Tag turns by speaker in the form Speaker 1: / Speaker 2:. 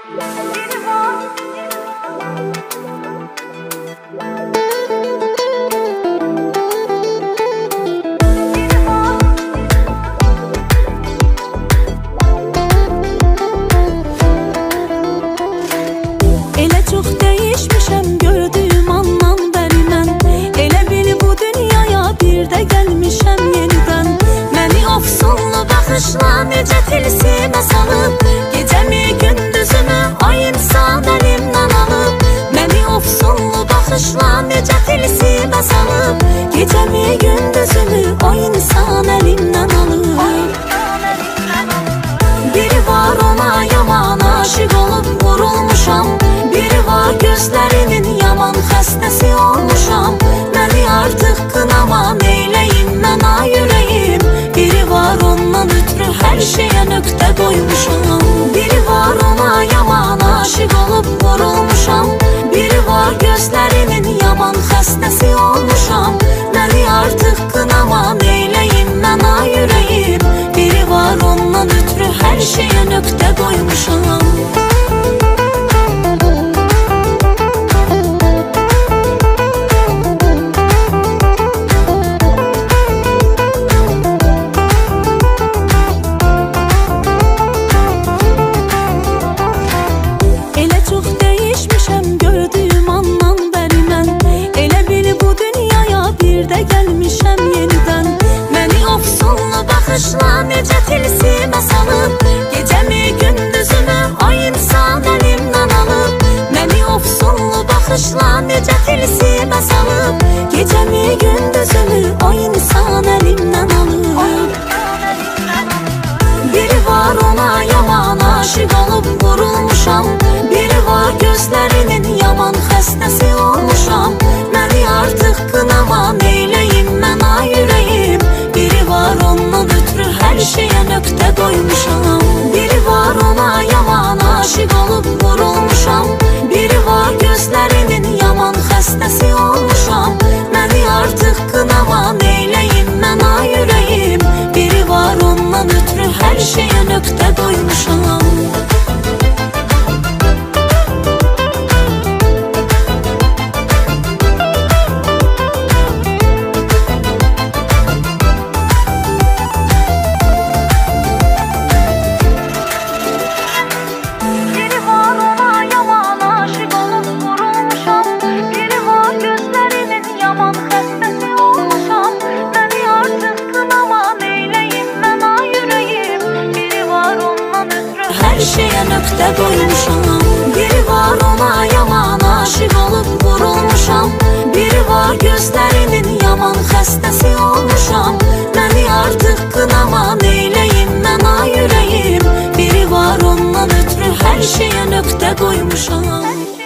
Speaker 1: Necə tilsimə salıb gecəmi gündüzümü o insan əlimdən alıb. Məni ofsunlu baxışla necə tilsimə salıb gecəmi gündüzümü o insan əlimdən alıb. Biri var ona yaman aşıq olub vurulmuşam, biri var gözlərinin yaman xəstəsi olmuşam. Məni artıq qınama neyləyim mən ay ürəyim, biri var ondan ötürü hər şeyə nöqtə qoymuşam. Biri var ona yaman aşıq olub vurulmuşam, biri var gözlərinin yaman xəstəsi olmuşam. Məni artıq qınama neyləyim mən ay ürəyim, biri var ondan ötürü hər şeyə nöqtə qoymuşam. Baxışla necə tilsimə salıb gecəmi gündüzümü o insan əlimdən alıb. Məni ofsunlu baxışla necə tilsimə salıb gecəmi gündüzümü o insan əlimdən alıb. Biri var ona yaman aşıq olub vurulmuşam, biri var gözlərinin yaman xəstəsi olmuşam. Məni artıq qınama neyləyim mən ay ürəyim, biri var ondan ötürü hər şeyə nöqtə qoymuşam. Biri var ona yaman aşıq olub vurulmuşam, biri var gözlərinin yaman xəstəsi olmuşam. Məni artıq qınama neyləyim mən ay ürəyim, biri var ondan ötürü hər şeyə nöqtə qoymuşam. Hər şeyə nöqtə qoymuşam. Biri var ona yaman aşıq olub vurulmuşam, biri var gözlərinin yaman xəstəsi olmuşam. Məni artıq qınama neyləyim mən ay ürəyim, biri var ondan ötürü hər şeyə nöqtə qoymuşam.